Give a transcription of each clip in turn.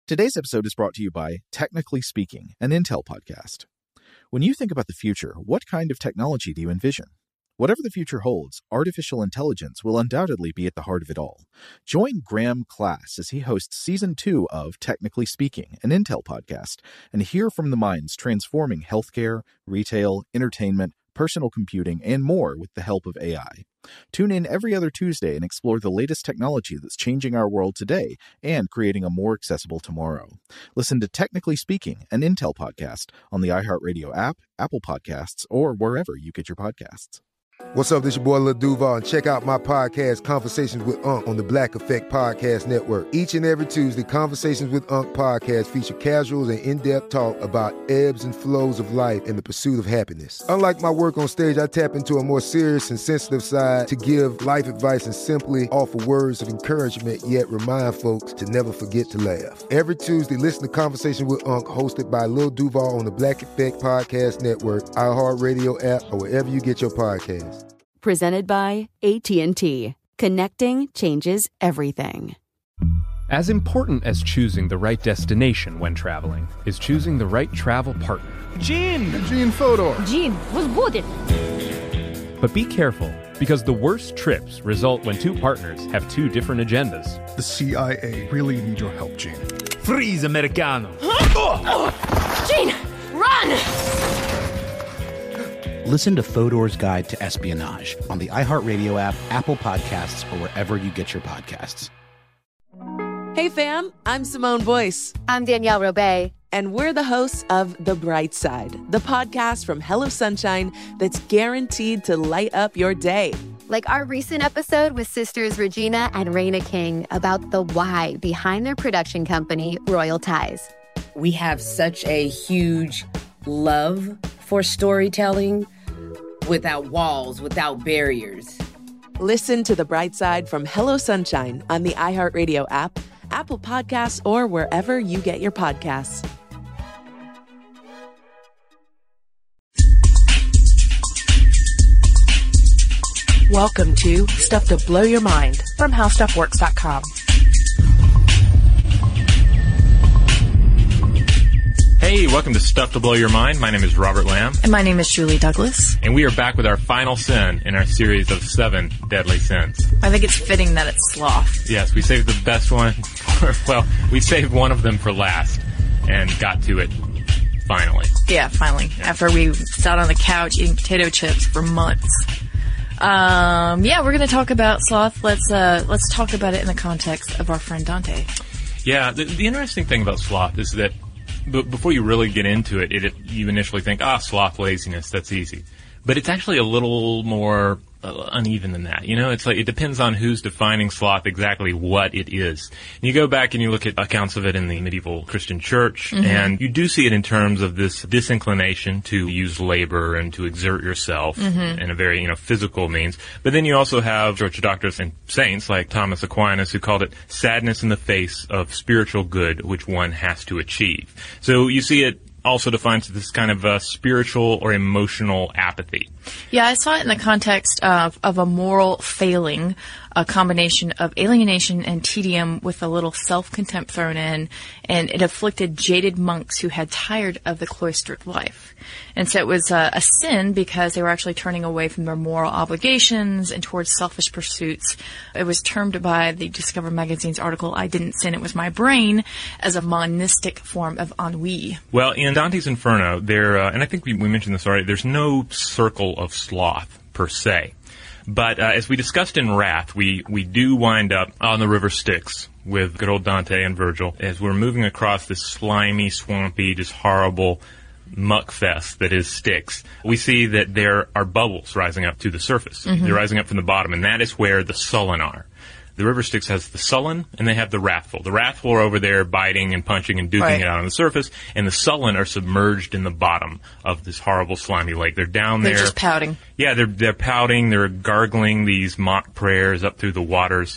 Today's episode is brought to you by Technically Speaking, an Intel podcast. When you think about the future, what kind of technology do you envision? Whatever the future holds, artificial intelligence will undoubtedly be at the heart of it all. Join Graham Class as he hosts Season 2 of Technically Speaking, an Intel podcast, and hear from the minds transforming healthcare, retail, entertainment, personal computing, and more with the help of AI. Tune in every other Tuesday and explore the latest technology that's changing our world today and creating a more accessible tomorrow. Listen to Technically Speaking, an Intel podcast on the iHeartRadio app, Apple Podcasts, or wherever you get your podcasts. What's up, this your boy Lil Duval, and check out my podcast, Conversations with Unc, on the Black Effect Podcast Network. Each and every Tuesday, Conversations with Unc podcast feature casuals and in-depth talk about ebbs and flows of life and the pursuit of happiness. Unlike my work on stage, I tap into a more serious and sensitive side to give life advice and simply offer words of encouragement, yet remind folks to never forget to laugh. Every Tuesday, listen to Conversations with Unc, hosted by Lil Duval on the Black Effect Podcast Network, iHeartRadio app, or wherever you get your podcasts. Presented by AT&T. Connecting changes everything. As important as choosing the right destination when traveling is choosing the right travel partner. Gene Fodor. Gene, was будет? But be careful, because the worst trips result when two partners have two different agendas. The CIA really need your help, Gene. Freeze, Americano. Gene, run! Listen to Fodor's Guide to Espionage on the iHeartRadio app, Apple Podcasts, or wherever you get your podcasts. Hey fam, I'm Simone Boyce. I'm Danielle Robay. And we're the hosts of The Bright Side, the podcast from Hello Sunshine that's guaranteed to light up your day. Like our recent episode with sisters Regina and Raina King about the why behind their production company, Royal Ties. We have such a huge love for storytelling without walls, without barriers. Listen to The Bright Side from Hello Sunshine on the iHeartRadio app, Apple Podcasts, or wherever you get your podcasts. Welcome to Stuff to Blow Your Mind from HowStuffWorks.com. Hey, welcome to Stuff to Blow Your Mind. My name is Robert Lamb. And my name is Julie Douglas. And we are back with our final sin in our series of 7 deadly sins. I think it's fitting that it's sloth. Yes, we saved the best one we saved one of them for last and got to it finally. Yeah, finally. Yeah. After we sat on the couch eating potato chips for months. We're going to talk about sloth. Let's talk about it in the context of our friend Dante. Yeah, the interesting thing about sloth is that before you really get into it, you initially think, sloth, laziness, that's easy. But it's actually a little more uneven than that. You know, it's like it depends on who's defining sloth exactly what it is. And you go back and you look at accounts of it in the medieval Christian church, and you do see it in terms of this disinclination to use labor and to exert yourself in a very, physical means. But then you also have church doctors and saints like Thomas Aquinas who called it sadness in the face of spiritual good which one has to achieve. So you see it also defines this kind of spiritual or emotional apathy. Yeah, I saw it in the context of a moral failing, a combination of alienation and tedium with a little self-contempt thrown in, and it afflicted jaded monks who had tired of the cloistered life. And so it was a sin because they were actually turning away from their moral obligations and towards selfish pursuits. It was termed by the Discover Magazine's article, I Didn't Sin, It Was My Brain, as a monistic form of ennui. Well, in Dante's Inferno, and I think we mentioned this already, there's no circle of sloth per se. But as we discussed in Wrath, we do wind up on the river Styx with good old Dante and Virgil as we're moving across this slimy, swampy, just horrible muck fest that is Styx. We see that there are bubbles rising up to the surface. They're rising up from the bottom, and that is where the sullen are. The river Styx has the sullen, and they have the wrathful. The wrathful are over there biting and punching and duking it out on the surface, and the sullen are submerged in the bottom of this horrible, slimy lake. They're down there. They're just pouting. Yeah, they're pouting. They're gargling these mock prayers up through the waters.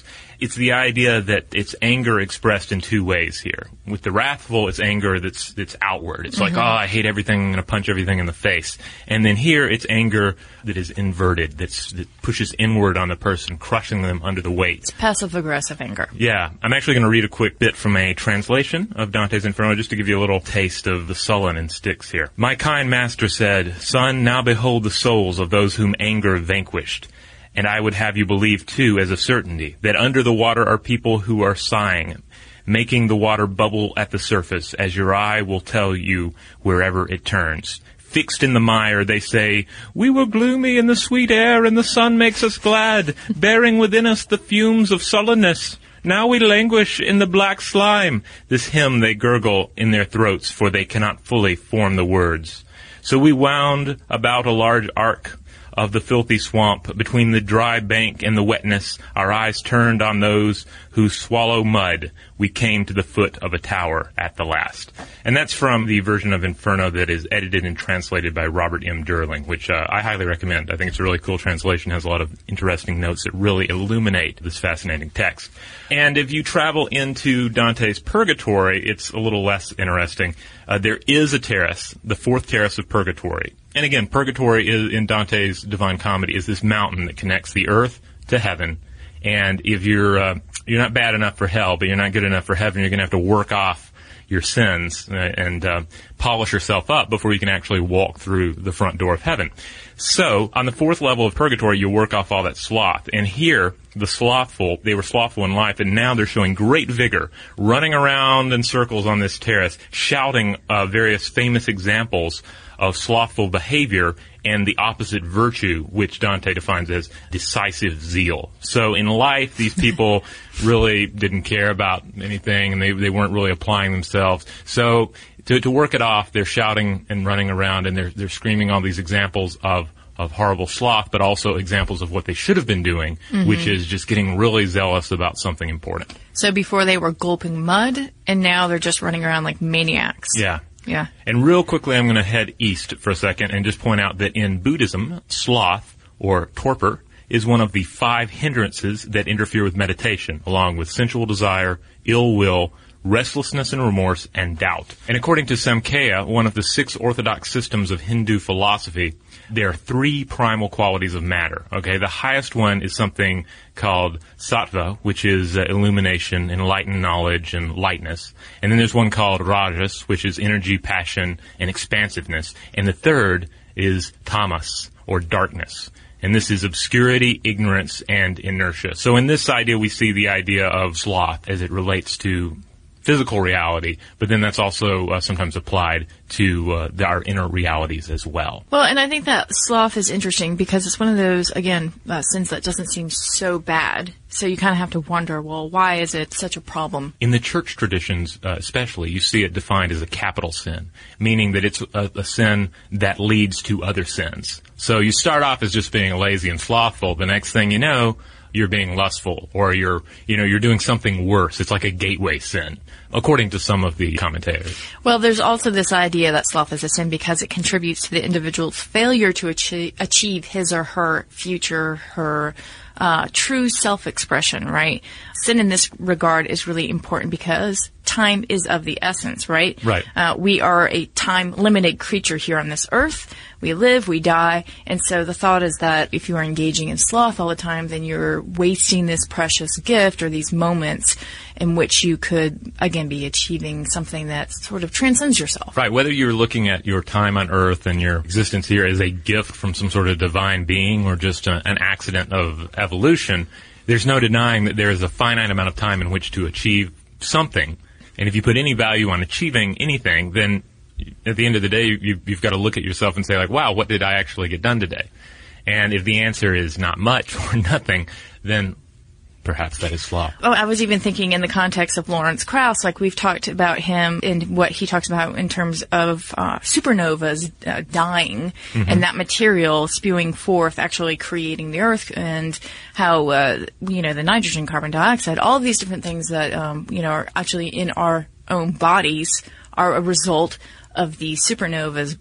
it's the idea that it's anger expressed in two ways here. With the wrathful, it's anger that's outward. It's like, I hate everything, I'm going to punch everything in the face. And then here, it's anger that is inverted, that pushes inward on the person, crushing them under the weight. It's passive-aggressive anger. Yeah. I'm actually going to read a quick bit from a translation of Dante's Inferno, just to give you a little taste of the sullen in Styx here. My kind master said, "Son, now behold the souls of those whom anger vanquished. And I would have you believe, too, as a certainty, that under the water are people who are sighing, making the water bubble at the surface, as your eye will tell you wherever it turns. Fixed in the mire, they say, we were gloomy in the sweet air, and the sun makes us glad, bearing within us the fumes of sullenness. Now we languish in the black slime." This hymn they gurgle in their throats, for they cannot fully form the words. So we wound about a large arc of the filthy swamp, between the dry bank and the wetness, our eyes turned on those who swallow mud. We came to the foot of a tower at the last. And that's from the version of Inferno that is edited and translated by Robert M. Durling, which I highly recommend. I think it's a really cool translation, has a lot of interesting notes that really illuminate this fascinating text. And if you travel into Dante's Purgatory, it's a little less interesting. There is a terrace, the fourth terrace of Purgatory. And again, Purgatory is, in Dante's Divine Comedy, is this mountain that connects the earth to heaven. And if you're not bad enough for hell, but you're not good enough for heaven, you're going to have to work off your sins and polish yourself up before you can actually walk through the front door of heaven. So, on the fourth level of Purgatory, you work off all that sloth. And here, the slothful, they were slothful in life, and now they're showing great vigor, running around in circles on this terrace, shouting various famous examples of slothful behavior and the opposite virtue, which Dante defines as decisive zeal. So in life, these people really didn't care about anything, and they weren't really applying themselves. So to work it off, they're shouting and running around, and they're screaming all these examples of horrible sloth, but also examples of what they should have been doing, which is just getting really zealous about something important. So before they were gulping mud, and now they're just running around like maniacs. Yeah. Yeah. And real quickly, I'm going to head east for a second and just point out that in Buddhism, sloth, or torpor, is one of the 5 hindrances that interfere with meditation, along with sensual desire, ill will, restlessness and remorse, and doubt. And according to Samkhya, one of the 6 orthodox systems of Hindu philosophy, there are 3 primal qualities of matter. Okay, the highest one is something called sattva, which is illumination, enlightened knowledge, and lightness. And then there's one called rajas, which is energy, passion, and expansiveness. And the third is tamas, or darkness. And this is obscurity, ignorance, and inertia. So in this idea, we see the idea of sloth as it relates to physical reality, but then that's also sometimes applied to our inner realities as well. Well, and I think that sloth is interesting because it's one of those, again, sins that doesn't seem so bad. So you kind of have to wonder, well, why is it such a problem? In the church traditions, especially, you see it defined as a capital sin, meaning that it's a sin that leads to other sins. So you start off as just being lazy and slothful. The next thing you know, you're being lustful, or you're doing something worse. It's like a gateway sin, according to some of the commentators. Well, there's also this idea that sloth is a sin because it contributes to the individual's failure to achieve his or her future, her true self-expression, right? Sin in this regard is really important because time is of the essence, right? Right. We are a time-limited creature here on this earth. We live, we die, and so the thought is that if you are engaging in sloth all the time, then you're wasting this precious gift or these moments in which you could, again, be achieving something that sort of transcends yourself. Right. Whether you're looking at your time on earth and your existence here as a gift from some sort of divine being or just an accident of evolution, there's no denying that there is a finite amount of time in which to achieve something. And if you put any value on achieving anything, then at the end of the day, you've got to look at yourself and say, like, wow, what did I actually get done today? And if the answer is not much or nothing, then perhaps that is sloth. Oh, I was even thinking in the context of Lawrence Krauss, like we've talked about him and what he talks about in terms of supernovas dying and that material spewing forth, actually creating the Earth, and how, the nitrogen, carbon dioxide, all of these different things that, are actually in our own bodies are a result of these supernovas,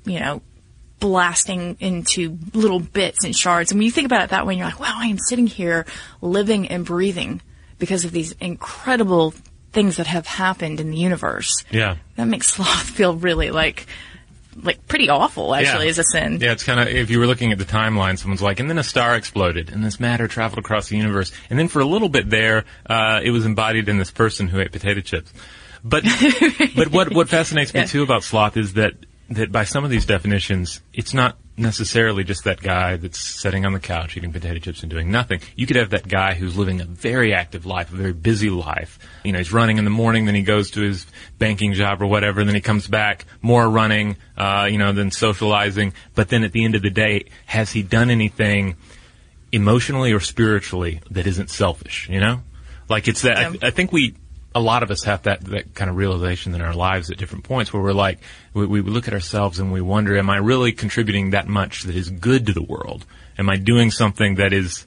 blasting into little bits and shards. And when you think about it that way, you're like, wow, I am sitting here living and breathing because of these incredible things that have happened in the universe. Yeah. That makes sloth feel really like pretty awful, actually, as a sin. Yeah, it's kind of, if you were looking at the timeline, someone's like, and then a star exploded, and this matter traveled across the universe, and then for a little bit there, it was embodied in this person who ate potato chips. But what fascinates me too about sloth is that by some of these definitions, it's not necessarily just that guy that's sitting on the couch eating potato chips and doing nothing. You could have that guy who's living a very active life, a very busy life. You know, he's running in the morning, then he goes to his banking job or whatever, and then he comes back, more running, then socializing. But then at the end of the day, has he done anything emotionally or spiritually that isn't selfish, you know? Like, it's that, I think a lot of us have that kind of realization in our lives at different points where we're like, we look at ourselves and we wonder, am I really contributing that much that is good to the world? Am I doing something that is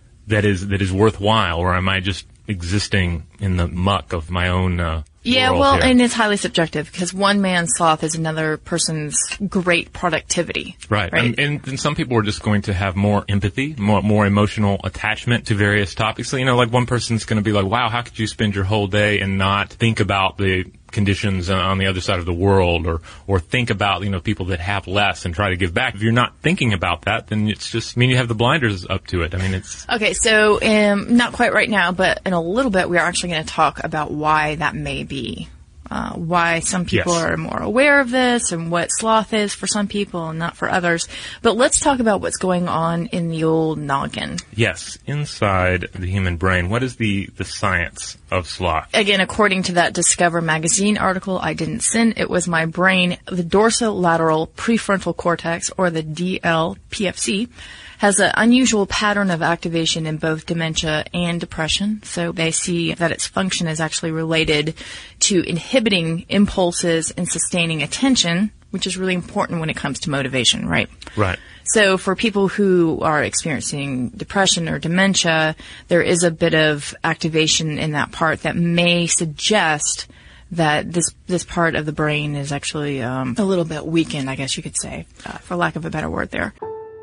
worthwhile, or am I just existing in the muck of my own world here? And it's highly subjective because one man's sloth is another person's great productivity. Right. And some people are just going to have more empathy, more emotional attachment to various topics. So, like one person's going to be like, wow, how could you spend your whole day and not think about the conditions on the other side of the world, or think about, people that have less and try to give back. If you're not thinking about that, then it's just, you have the blinders up to it. It's... Okay, so not quite right now, but in a little bit, we are actually going to talk about why that may be. Why some people are more aware of this and what sloth is for some people and not for others. But let's talk about what's going on in the old noggin. Yes, inside the human brain. What is the science of sloth? Again, according to that Discover magazine article, I didn't sin, it was my brain, the dorsolateral prefrontal cortex, or the DLPFC, has an unusual pattern of activation in both dementia and depression. So they see that its function is actually related to inhibiting impulses and sustaining attention, which is really important when it comes to motivation, right? Right. So for people who are experiencing depression or dementia, there is a bit of activation in that part that may suggest that this part of the brain is actually a little bit weakened, I guess you could say, for lack of a better word there.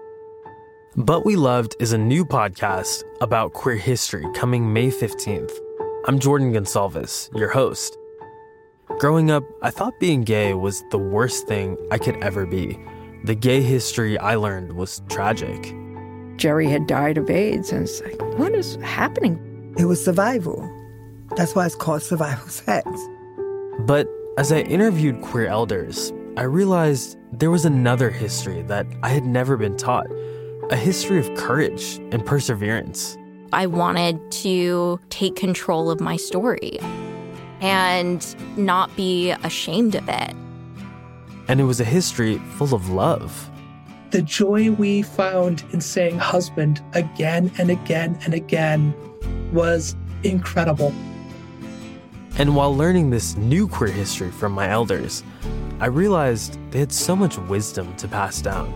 But We Loved is a new podcast about queer history coming May 15th. I'm Jordan Gonsalves, your host. Growing up, I thought being gay was the worst thing I could ever be. The gay history I learned was tragic. Jerry had died of AIDS, and it's like, what is happening? It was survival. That's why it's called survival sex. But as I interviewed queer elders, I realized there was another history that I had never been taught. A history of courage and perseverance. I wanted to take control of my story and not be ashamed of it. And it was a history full of love. The joy we found in saying husband again and again and again was incredible. And while learning this new queer history from my elders, I realized they had so much wisdom to pass down.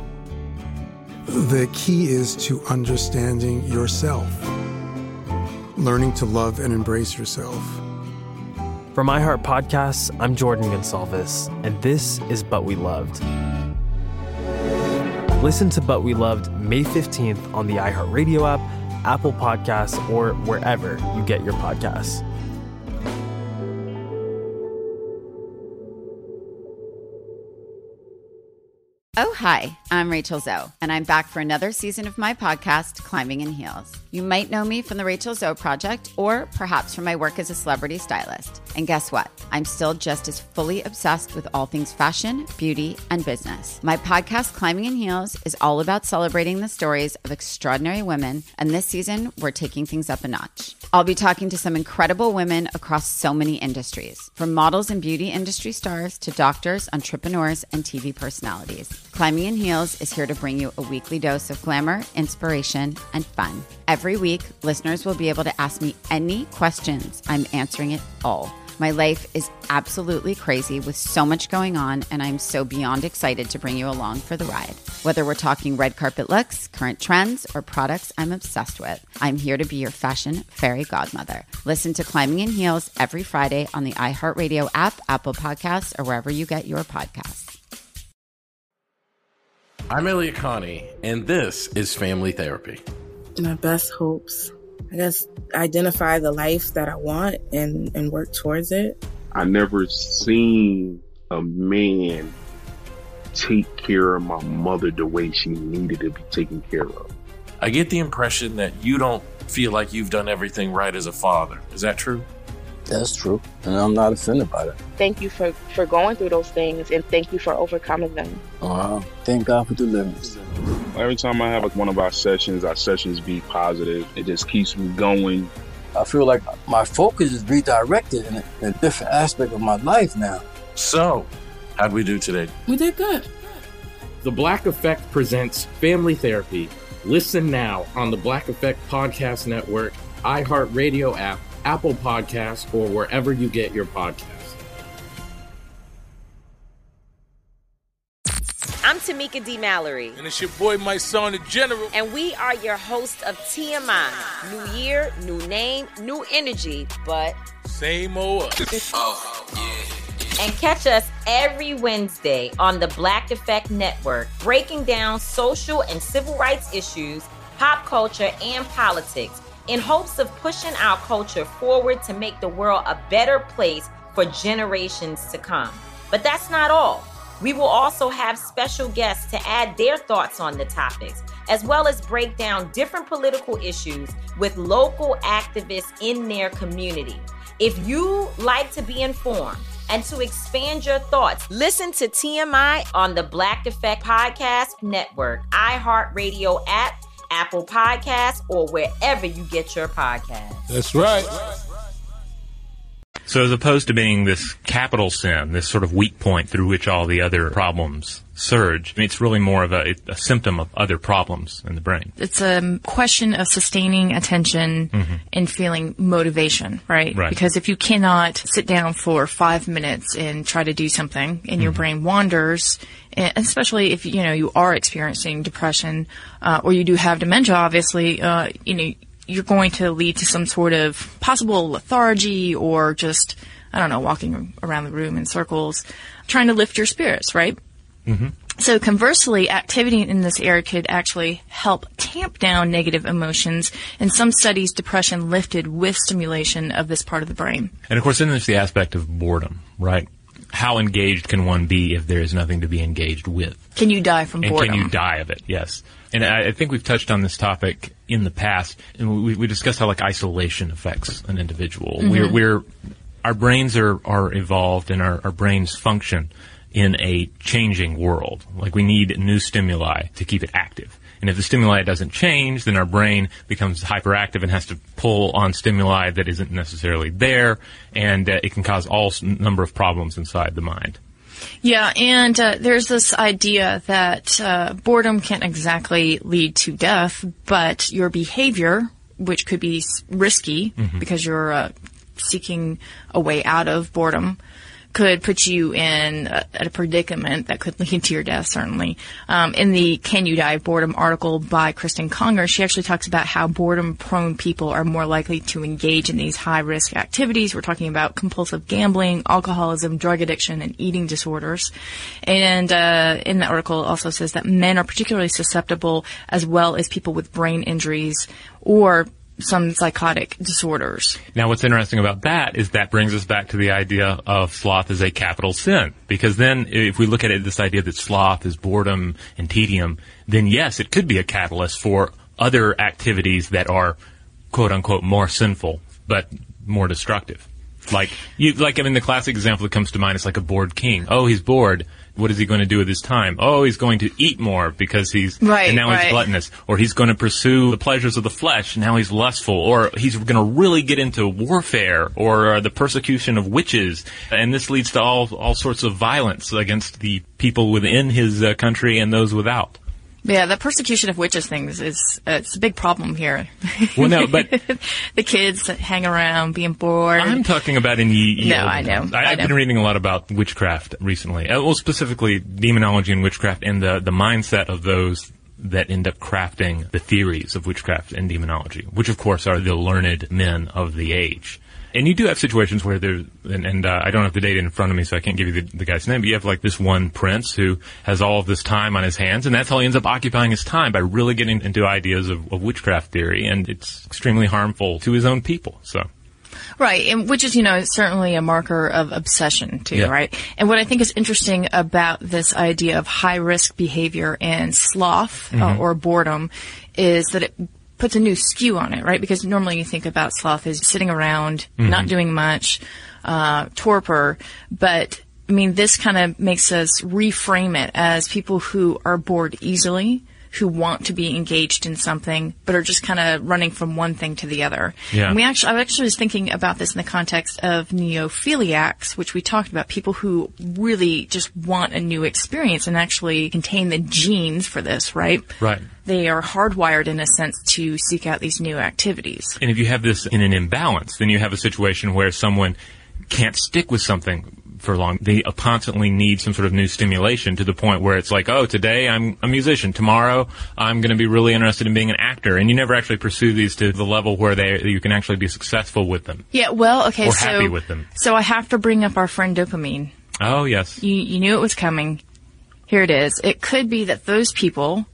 The key is to understanding yourself, learning to love and embrace yourself. From iHeart Podcasts, I'm Jordan Gonsalves, and this is But We Loved. Listen to But We Loved May 15th on the iHeart Radio app, Apple Podcasts, or wherever you get your podcasts. Oh, hi, I'm Rachel Zoe, and I'm back for another season of my podcast, Climbing in Heels. You might know me from the Rachel Zoe Project, or perhaps from my work as a celebrity stylist. And guess what? I'm still just as fully obsessed with all things fashion, beauty, and business. My podcast, Climbing in Heels, is all about celebrating the stories of extraordinary women, and this season, we're taking things up a notch. I'll be talking to some incredible women across so many industries, from models and beauty industry stars to doctors, entrepreneurs, and TV personalities. Climbing in Heels is here to bring you a weekly dose of glamour, inspiration, and fun. Every week, listeners will be able to ask me any questions. I'm answering it all. My life is absolutely crazy with so much going on, and I'm so beyond excited to bring you along for the ride. Whether we're talking red carpet looks, current trends, or products I'm obsessed with, I'm here to be your fashion fairy godmother. Listen to Climbing in Heels every Friday on the iHeartRadio app, Apple Podcasts, or wherever you get your podcasts. I'm Elliot Connie, and this is Family Therapy. My best hopes I guess, identify the life that I want and work towards it. I never seen a man take care of my mother the way she needed to be taken care of. I get the impression that you don't feel like you've done everything right as a father. Is that true? That's true, and I'm not offended by that. Thank you for going through those things, and thank you for overcoming them. Thank God for deliverance. Every time I have one of our sessions be positive. It just keeps me going. I feel like my focus is redirected in a different aspect of my life now. So, how'd we do today? We did good. The Black Effect presents Family Therapy. Listen now on the Black Effect Podcast Network, iHeartRadio app, Apple Podcasts, or wherever you get your podcasts. I'm Tamika D. Mallory. And it's your boy, my son, the General. And we are your hosts of TMI. New year, new name, new energy, but same old us. Oh, yeah. And catch us every Wednesday on the Black Effect Network, breaking down social and civil rights issues, pop culture, and politics, in hopes of pushing our culture forward to make the world a better place for generations to come. But that's not all. We will also have special guests to add their thoughts on the topics, as well as break down different political issues with local activists in their community. If you like to be informed and to expand your thoughts, listen to TMI on the Black Effect Podcast Network, iHeartRadio app, Apple Podcasts, or wherever you get your podcasts. That's right. So as opposed to being this capital sin, this sort of weak point through which all the other problems surge, it's really more of a symptom of other problems in the brain. It's a question of sustaining attention and feeling motivation, right? Because if you cannot sit down for 5 minutes and try to do something and your brain wanders, especially if, you are experiencing depression, or you do have dementia, obviously, you're going to lead to some sort of possible lethargy or just, walking around the room in circles, trying to lift your spirits, right? Mm-hmm. So conversely, activity in this area could actually help tamp down negative emotions. In some studies, depression lifted with stimulation of this part of the brain. And of course, then there's the aspect of boredom, right? How engaged can one be if there is nothing to be engaged with? Can you die from boredom? And can you die of it? Yes. And I think we've touched on this topic in the past, and we discussed how isolation affects an individual. Mm-hmm. Our brains are evolved, and our brains function in a changing world. We need new stimuli to keep it active. And if the stimuli doesn't change, then our brain becomes hyperactive and has to pull on stimuli that isn't necessarily there, and it can cause all number of problems inside the mind. Yeah, and there's this idea that boredom can't exactly lead to death, but your behavior, which could be risky because you're seeking a way out of boredom, could put you in a predicament that could lead to your death, certainly. In the Can You Die of Boredom article by Kristen Conger, she actually talks about how boredom-prone people are more likely to engage in these high-risk activities. We're talking about compulsive gambling, alcoholism, drug addiction, and eating disorders. And in the article it also says that men are particularly susceptible, as well as people with brain injuries or some psychotic disorders. Now, what's interesting about that is that brings us back to the idea of sloth as a capital sin. Because then, if we look at it, this idea that sloth is boredom and tedium, then yes, it could be a catalyst for other activities that are, quote unquote, more sinful, but more destructive. The classic example that comes to mind is like a bored king. Oh, he's bored. What is he going to do with his time? Oh, he's going to eat more because he's he's gluttonous. Or he's going to pursue the pleasures of the flesh. Now he's lustful. Or he's going to really get into warfare or the persecution of witches. And this leads to all sorts of violence against the people within his country and those without. Yeah, the persecution of witches things it's a big problem here. Well, no, but the kids that hang around being bored. I'm talking about in No, I know. I've been reading a lot about witchcraft recently. Well, specifically demonology and witchcraft, and the mindset of those that end up crafting the theories of witchcraft and demonology, which of course are the learned men of the age. And you do have situations where there's, and I don't have the data in front of me, so I can't give you the guy's name, but you have like this one prince who has all of this time on his hands, and that's how he ends up occupying his time, by really getting into ideas of witchcraft theory, and it's extremely harmful to his own people, so. Right, and which is, certainly a marker of obsession, too, right? And what I think is interesting about this idea of high-risk behavior and sloth or boredom is that it puts a new skew on it, right? Because normally you think about sloth as sitting around, not doing much, torpor, but I mean, this kind of makes us reframe it as people who are bored easily, who want to be engaged in something, but are just kind of running from one thing to the other. Yeah. And I actually was thinking about this in the context of neophiliacs, which we talked about, people who really just want a new experience and actually contain the genes for this, right? Right. They are hardwired, in a sense, to seek out these new activities. And if you have this in an imbalance, then you have a situation where someone can't stick with something for long. They constantly need some sort of new stimulation, to the point where it's like, oh, today I'm a musician, tomorrow I'm going to be really interested in being an actor, and you never actually pursue these to the level where you can actually be successful with them. Yeah, well, okay, or happy with them. So I have to bring up our friend dopamine. Oh, yes. You knew it was coming. Here it is. It could be that those people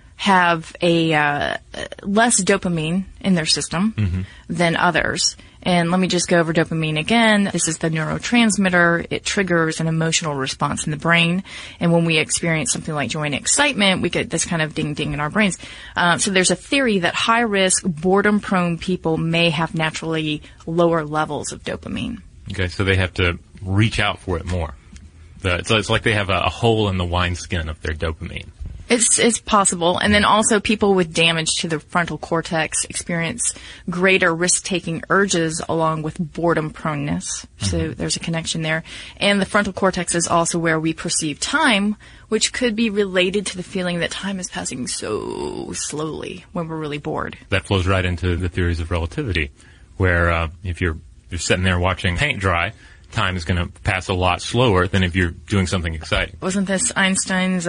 have a less dopamine in their system than others. And let me just go over dopamine again. This is the neurotransmitter. It triggers an emotional response in the brain. And when we experience something like joy and excitement, we get this kind of ding-ding in our brains. So there's a theory that high-risk, boredom-prone people may have naturally lower levels of dopamine. Okay, so they have to reach out for it more. It's like they have a hole in the wineskin of their dopamine. It's possible. And then also people with damage to the frontal cortex experience greater risk-taking urges along with boredom proneness. So there's a connection there. And the frontal cortex is also where we perceive time, which could be related to the feeling that time is passing so slowly when we're really bored. That flows right into the theories of relativity, where if you're sitting there watching paint dry, time is going to pass a lot slower than if you're doing something exciting. Wasn't this Einstein's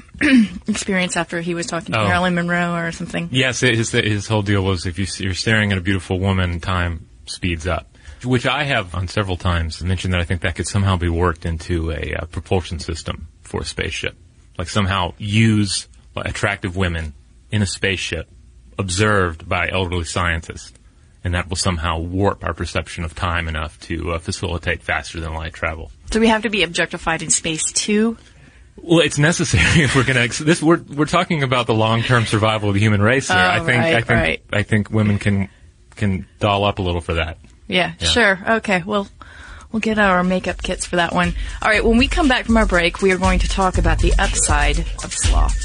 experience after he was talking to Marilyn Monroe or something? Yes, his whole deal was if you're staring at a beautiful woman, time speeds up. Which I have on several times mentioned that I think that could somehow be worked into a propulsion system for a spaceship. Like somehow use attractive women in a spaceship observed by elderly scientists. And that will somehow warp our perception of time enough to facilitate faster than light travel. So we have to be objectified in space too? Well, it's necessary if we're going to. We're talking about the long-term survival of the human race here. I think women can doll up a little for that. Yeah, sure. Okay, well, we'll get our makeup kits for that one. All right, when we come back from our break, we are going to talk about the upside of sloth.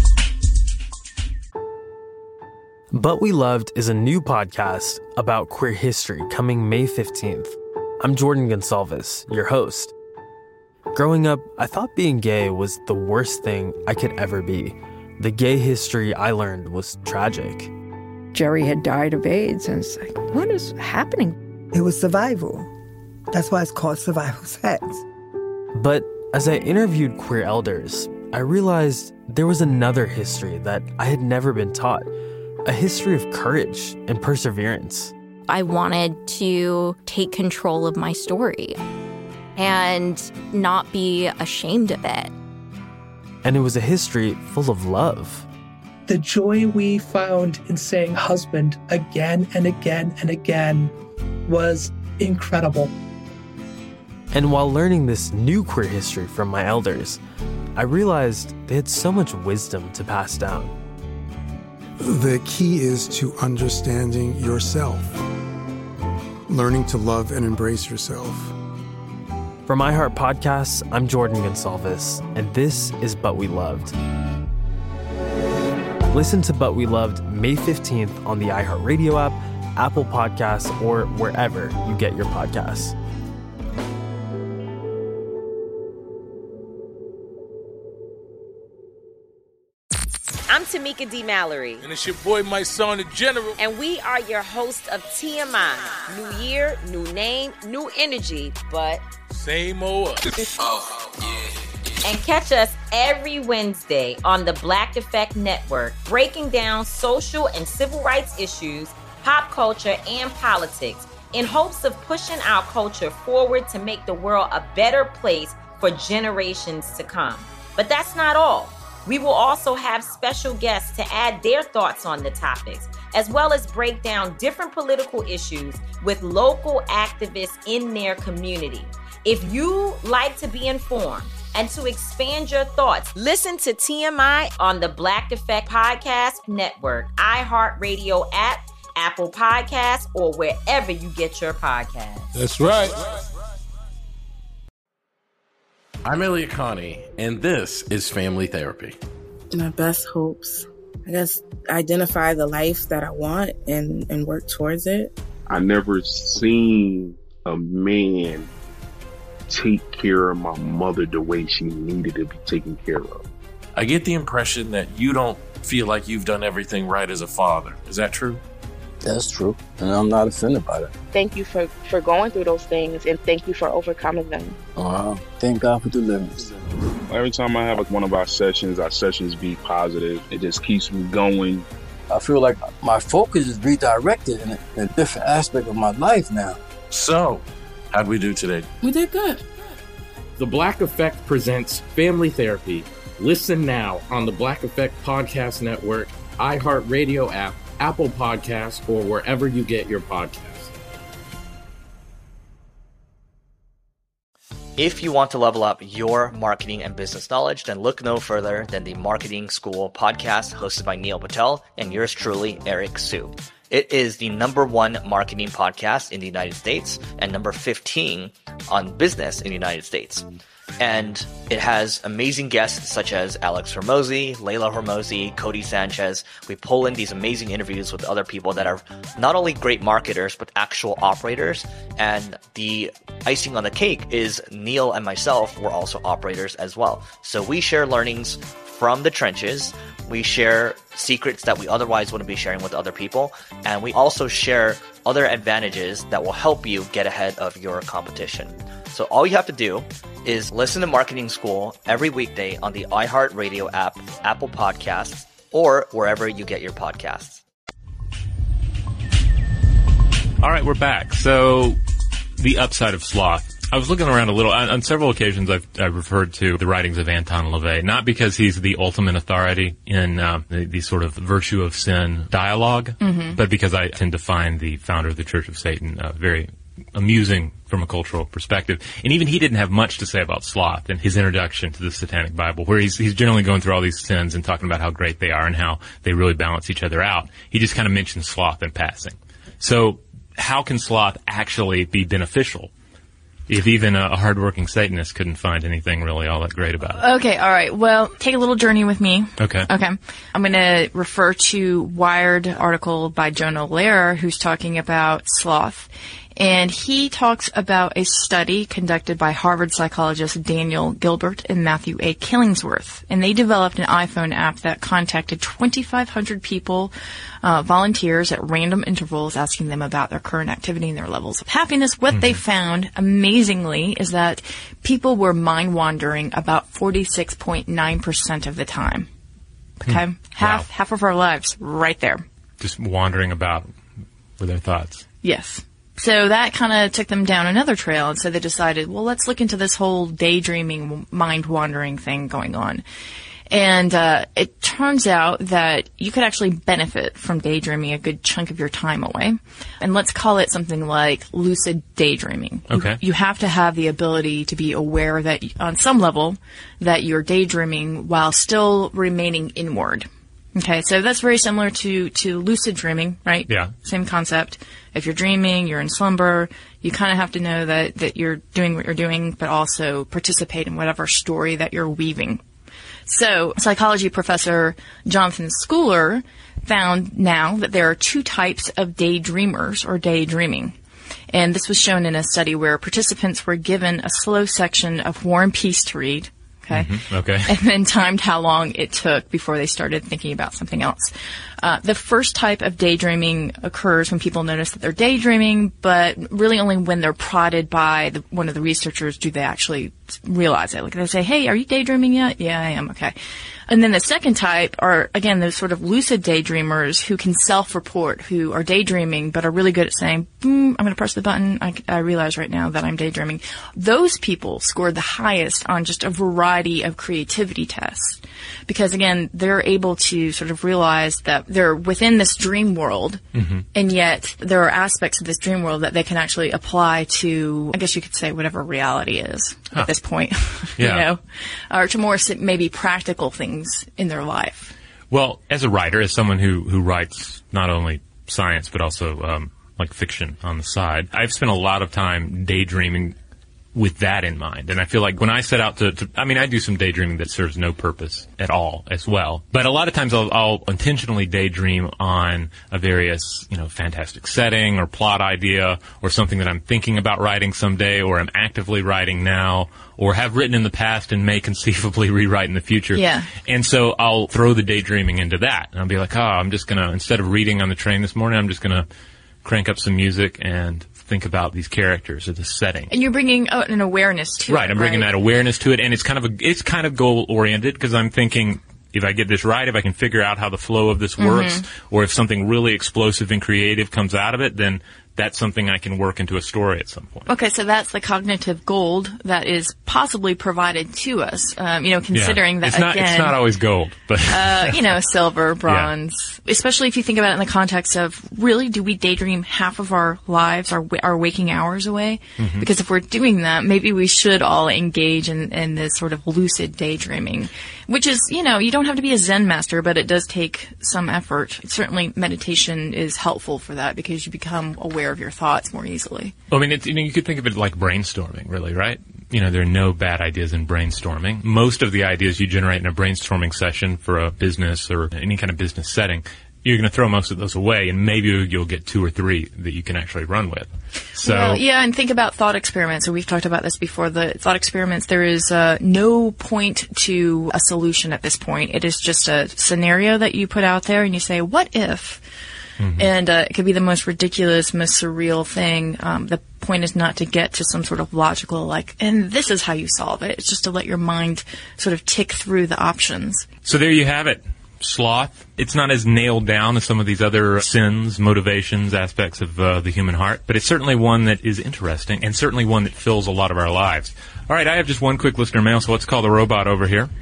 But We Loved is a new podcast about queer history coming May 15th. I'm Jordan Gonsalves, your host. Growing up, I thought being gay was the worst thing I could ever be. The gay history I learned was tragic. Jerry had died of AIDS, and it's like, what is happening? It was survival. That's why it's called survival sex. But as I interviewed queer elders, I realized there was another history that I had never been taught. A history of courage and perseverance. I wanted to take control of my story and not be ashamed of it. And it was a history full of love. The joy we found in saying husband again and again and again was incredible. And while learning this new queer history from my elders, I realized they had so much wisdom to pass down. The key is to understanding yourself, learning to love and embrace yourself. From iHeart Podcasts, I'm Jordan Gonsalves, and this is But We Loved. Listen to But We Loved May 15th on the iHeartRadio app, Apple Podcasts, or wherever you get your podcasts. I'm Tamika D. Mallory. And it's your boy, my son, the General. And we are your hosts of TMI. New year, new name, new energy, but same old us. Oh, yeah. And catch us every Wednesday on the Black Effect Network, breaking down social and civil rights issues, pop culture, and politics in hopes of pushing our culture forward to make the world a better place for generations to come. But that's not all. We will also have special guests to add their thoughts on the topics, as well as break down different political issues with local activists in their community. If you like to be informed and to expand your thoughts, listen to TMI on the Black Effect Podcast Network, iHeartRadio app, Apple Podcasts, or wherever you get your podcasts. That's right. I'm Elliot Connie, and this is Family Therapy. My best hopes, I guess, identify the life that I want and work towards it. I never seen a man take care of my mother the way she needed to be taken care of. I get the impression that you don't feel like you've done everything right as a father. Is that true? That's true, and I'm not offended by that. Thank you for going through those things, and thank you for overcoming them. Thank God for deliverance. Every time I have one of our sessions be positive. It just keeps me going. I feel like my focus is redirected in a different aspect of my life now. So, how'd we do today? We did good. The Black Effect presents Family Therapy. Listen now on the Black Effect Podcast Network, iHeartRadio app, Apple Podcasts, or wherever you get your podcasts. If you want to level up your marketing and business knowledge, then look no further than the Marketing School podcast hosted by Neil Patel and yours truly, Eric Sue. It is the #1 marketing podcast in the United States and number 15 on business in the United States. And it has amazing guests such as Alex Hormozi, Layla Hormozi, Cody Sanchez. We pull in these amazing interviews with other people that are not only great marketers, but actual operators. And the icing on the cake is Neil and myself were also operators as well. So we share learnings from the trenches. We share secrets that we otherwise wouldn't be sharing with other people. And we also share other advantages that will help you get ahead of your competition. So all you have to do is listen to Marketing School every weekday on the iHeartRadio app, Apple Podcasts, or wherever you get your podcasts. All right, we're back. So the upside of sloth. I was looking around a little. On several occasions, I've referred to the writings of Anton LaVey, not because he's the ultimate authority in the sort of virtue of sin dialogue, but because I tend to find the founder of the Church of Satan very amusing from a cultural perspective. And even he didn't have much to say about sloth in his introduction to the Satanic Bible, where he's generally going through all these sins and talking about how great they are and how they really balance each other out. He just kind of mentions sloth in passing. So how can sloth actually be beneficial if even a hardworking Satanist couldn't find anything really all that great about it? Okay, all right. Well, take a little journey with me. Okay. I'm going to refer to Wired article by Jonah Lehrer, who's talking about sloth. And he talks about a study conducted by Harvard psychologist Daniel Gilbert and Matthew A. Killingsworth. And they developed an iPhone app that contacted 2,500 people, volunteers at random intervals, asking them about their current activity and their levels of happiness. What they found, amazingly, is that people were mind-wandering about 46.9% of the time. Okay? Half of our lives right there. Just wandering about with their thoughts. Yes. So that kind of took them down another trail, and so they decided, well, let's look into this whole daydreaming, mind-wandering thing going on. And it turns out that you could actually benefit from daydreaming a good chunk of your time away. And let's call it something like lucid daydreaming. Okay. You have to have the ability to be aware that, on some level, that you're daydreaming while still remaining inward. Okay, so that's very similar to lucid dreaming, right? Yeah. Same concept. If you're dreaming, you're in slumber, you kind of have to know that you're doing what you're doing, but also participate in whatever story that you're weaving. So, psychology professor Jonathan Schooler found now that there are two types of daydreamers or daydreaming. And this was shown in a study where participants were given a slow section of War and Peace to read. okay? Mm-hmm. Okay. And then timed how long it took before they started thinking about something else. The first type of daydreaming occurs when people notice that they're daydreaming, but really only when they're prodded by one of the researchers do they actually realize it. Like they say, hey, are you daydreaming yet? Yeah, I am. Okay. And then the second type are, again, those sort of lucid daydreamers who can self-report, who are daydreaming, but are really good at saying, I'm going to press the button. I realize right now that I'm daydreaming. Those people scored the highest on just a variety of creativity tests. Because, again, they're able to sort of realize that they're within this dream world, and yet there are aspects of this dream world that they can actually apply to, I guess you could say, whatever reality is at this point, or to more maybe practical things in their life. Well, as a writer, as someone who writes not only science but also like fiction on the side, I've spent a lot of time daydreaming with that in mind. And I feel like when I set out I do some daydreaming that serves no purpose at all as well. But a lot of times I'll intentionally daydream on a various, fantastic setting or plot idea or something that I'm thinking about writing someday or I'm actively writing now or have written in the past and may conceivably rewrite in the future. Yeah. And so I'll throw the daydreaming into that. And I'll be like, I'm just going to, instead of reading on the train this morning, I'm just going to crank up some music and think about these characters or the setting. And you're bringing an awareness to it. Right, I'm bringing that awareness to it, and it's kind of goal oriented because I'm thinking if I get this right, if I can figure out how the flow of this works, or if something really explosive and creative comes out of it, then that's something I can work into a story at some point. Okay, so that's the cognitive gold that is possibly provided to us, considering that, it's not always gold, but... silver, bronze, especially if you think about it in the context of, really, do we daydream half of our lives, our waking hours away? Because if we're doing that, maybe we should all engage in this sort of lucid daydreaming, which is, you don't have to be a Zen master, but it does take some effort. Certainly meditation is helpful for that because you become aware of your thoughts more easily. I mean, you could think of it like brainstorming, really, right? There are no bad ideas in brainstorming. Most of the ideas you generate in a brainstorming session for a business or any kind of business setting, you're going to throw most of those away, and maybe you'll get 2 or 3 that you can actually run with. So, and think about thought experiments. So we've talked about this before. The thought experiments, there is no point to a solution at this point. It is just a scenario that you put out there, and you say, what if? And it could be the most ridiculous, most surreal thing. The point is not to get to some sort of logical, and this is how you solve it. It's just to let your mind sort of tick through the options. So there you have it. Sloth. It's not as nailed down as some of these other sins, motivations, aspects of the human heart, but it's certainly one that is interesting and certainly one that fills a lot of our lives. All right, I have just one quick listener mail, so let's call the robot over here.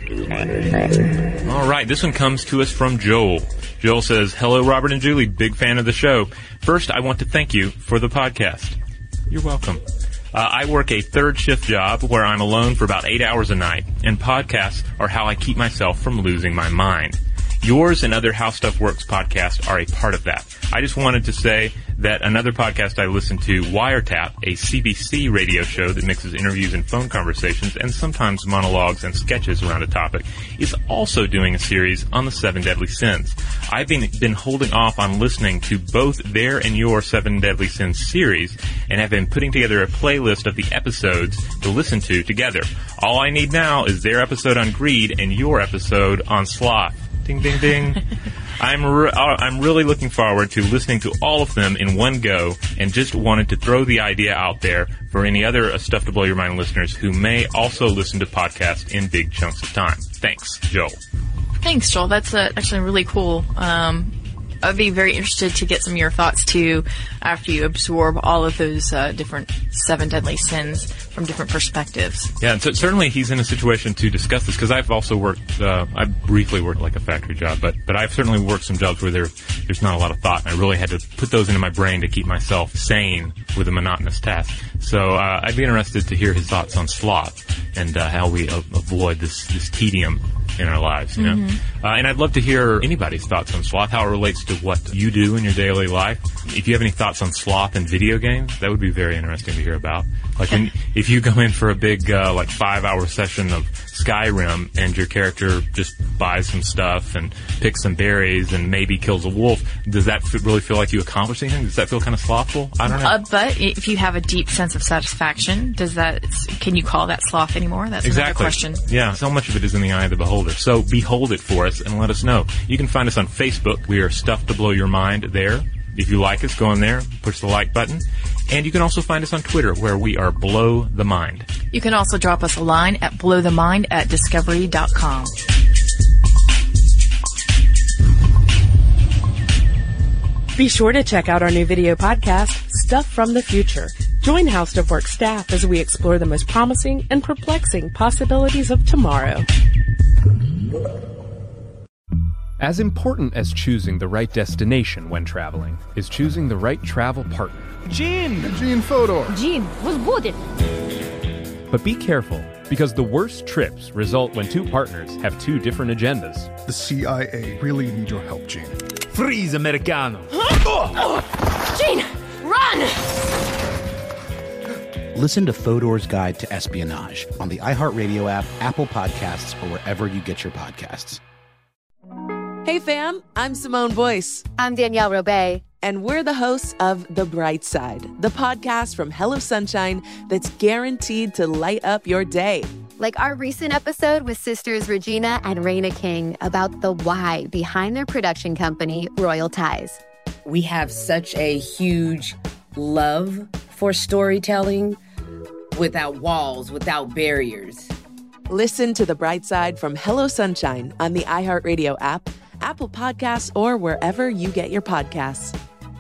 All right, this one comes to us from Joel. Joel says, hello, Robert and Julie, big fan of the show. First, I want to thank you for the podcast. You're welcome. I work a third shift job where I'm alone for about 8 hours a night, and podcasts are how I keep myself from losing my mind. Yours and other How Stuff Works podcasts are a part of that. I just wanted to say that another podcast I listen to, Wiretap, a CBC radio show that mixes interviews and phone conversations and sometimes monologues and sketches around a topic, is also doing a series on the 7 Deadly Sins. I've been holding off on listening to both their and your 7 Deadly Sins series and have been putting together a playlist of the episodes to listen to together. All I need now is their episode on greed and your episode on sloth. Ding, ding, ding. I'm really looking forward to listening to all of them in one go and just wanted to throw the idea out there for any other Stuff to Blow Your Mind listeners who may also listen to podcasts in big chunks of time. Thanks, Joel. Thanks, Joel. That's actually really cool. I'd be very interested to get some of your thoughts, too, after you absorb all of those different 7 deadly sins from different perspectives. Yeah, and so certainly he's in a situation to discuss this, because I've also worked, I briefly worked like a factory job, but I've certainly worked some jobs where there's not a lot of thought, and I really had to put those into my brain to keep myself sane with a monotonous task. So I'd be interested to hear his thoughts on sloth and how we avoid this tedium in our lives, you know? And I'd love to hear anybody's thoughts on sloth, how it relates to what you do in your daily life. If you have any thoughts on sloth and video games, that would be very interesting to hear about. Like if you go in for a big 5-hour session of Skyrim and your character just buys some stuff and picks some berries and maybe kills a wolf, does that really feel like you accomplished anything? Does that feel kind of slothful? I don't know. But if you have a deep sense of satisfaction, can you call that sloth anymore? That's another question. Yeah, so much of it is in the eye of the beholder. So behold it for us and let us know. You can find us on Facebook. We are Stuff to Blow Your Mind there. If you like us, go in there, push the like button. And you can also find us on Twitter, where we are Blow the Mind. You can also drop us a line at blowthemind@discovery.com. Be sure to check out our new video podcast, Stuff from the Future. Join How Stuff Works staff as we explore the most promising and perplexing possibilities of tomorrow. As important as choosing the right destination when traveling is choosing the right travel partner. Gene Fodor. Gene, was good. But be careful, because the worst trips result when two partners have two different agendas. The CIA really need your help, Gene. Freeze, Americano! Gene, run! Listen to Fodor's Guide to Espionage on the iHeartRadio app, Apple Podcasts, or wherever you get your podcasts. Hey fam, I'm Simone Boyce. I'm Danielle Robay. And we're the hosts of The Bright Side, the podcast from Hello Sunshine that's guaranteed to light up your day. Like our recent episode with sisters Regina and Raina King about the why behind their production company, Royal Ties. We have such a huge love for storytelling without walls, without barriers. Listen to The Bright Side from Hello Sunshine on the iHeartRadio app, Apple Podcasts, or wherever you get your podcasts.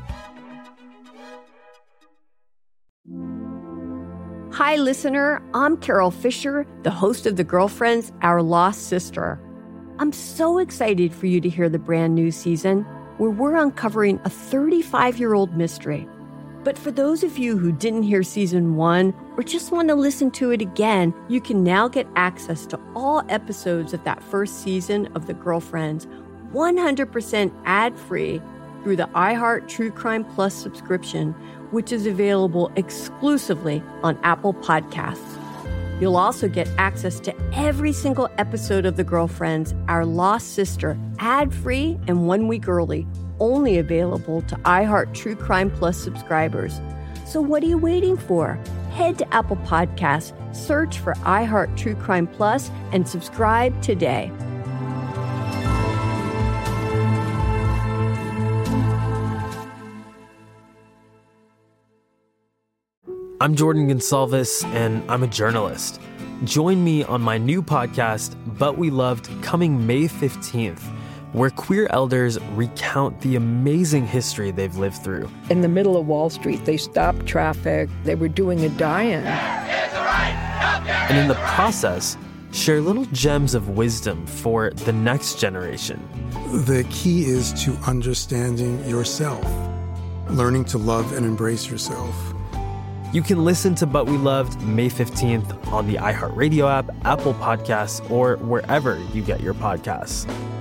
Hi, listener. I'm Carol Fisher, the host of The Girlfriends, Our Lost Sister. I'm so excited for you to hear the brand new season where we're uncovering a 35-year-old mystery. But for those of you who didn't hear season 1 or just want to listen to it again, you can now get access to all episodes of that first season of The Girlfriends 100% ad-free through the iHeart True Crime Plus subscription, which is available exclusively on Apple Podcasts. You'll also get access to every single episode of The Girlfriends, Our Lost Sister, ad-free and 1 week early, only available to iHeart True Crime Plus subscribers. So what are you waiting for? Head to Apple Podcasts, search for iHeart True Crime Plus, and subscribe today. I'm Jordan Gonsalves, and I'm a journalist. Join me on my new podcast, But We Loved, coming May 15th, where queer elders recount the amazing history they've lived through. In the middle of Wall Street, they stopped traffic. They were doing a die-in. And in the process, share little gems of wisdom for the next generation. The key is to understanding yourself, learning to love and embrace yourself. You can listen to But We Loved May 15th on the iHeartRadio app, Apple Podcasts, or wherever you get your podcasts.